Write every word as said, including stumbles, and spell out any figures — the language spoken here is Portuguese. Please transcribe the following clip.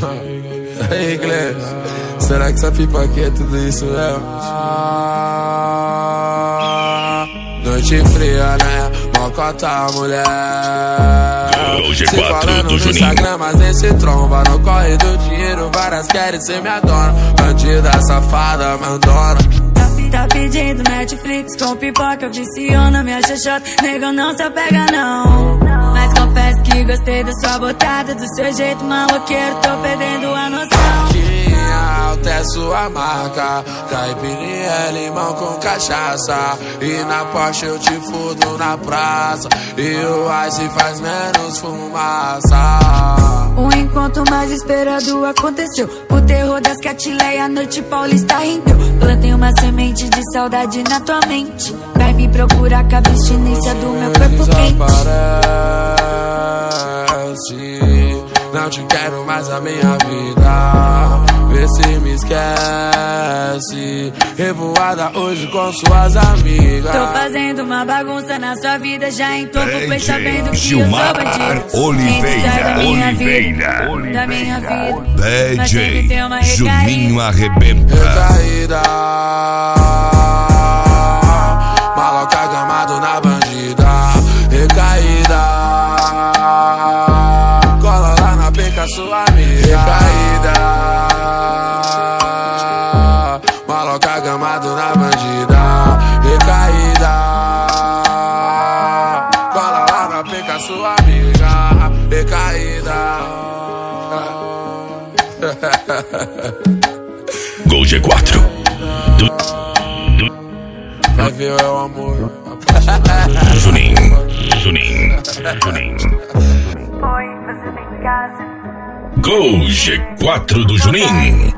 Aí, inglês, será que essa pipa aqui é tudo isso mesmo? Noite fria, né? Mocota, mulher. Hoje é se quatro falando do no Juninho. Instagram, mas nem se tromba. No corre do dinheiro, várias querem ser minha dona. Bandida, safada, mandona. Tá pedindo Netflix com pipoca, viciona minha xoxota. Nego, não se apega não. Mas confesso que gostei da sua botada, do seu jeito maloqueiro, tô perdendo a noção. Tinha alta é sua marca, caipirinha é limão com cachaça. E na Porsche eu te fudo na praça, e o ice faz menos fumaça. O encontro mais esperado aconteceu. O terror das Catileia, a noite paulista rendeu. Plantei uma semente de saudade na tua mente. Vai me procurar com a abstinência do meu corpo quente. Desaparece, não te quero mais a minha vida. Vê se me esquece. Revoada hoje com suas amigas. Tô fazendo uma bagunça na sua vida. Já entrou pro peito sabendo que Gilmar eu sou bandido. Oliveira, sai da minha Oliveira, vida, da minha vida. D Mas sempre tem uma J recaída. Juninho arrebenta. Recaída, maloca gamado na bandida. Recaída, cola lá na penca sua amiga. Recaída, maloca gamado na bandida. Recaída, cola lá na penca sua amiga. Recaída. Gol G quatro. Vai ver é o amor. Juninho, Juninho, Juninho. Oi, você tá em casa? Gol G quatro do Juninho.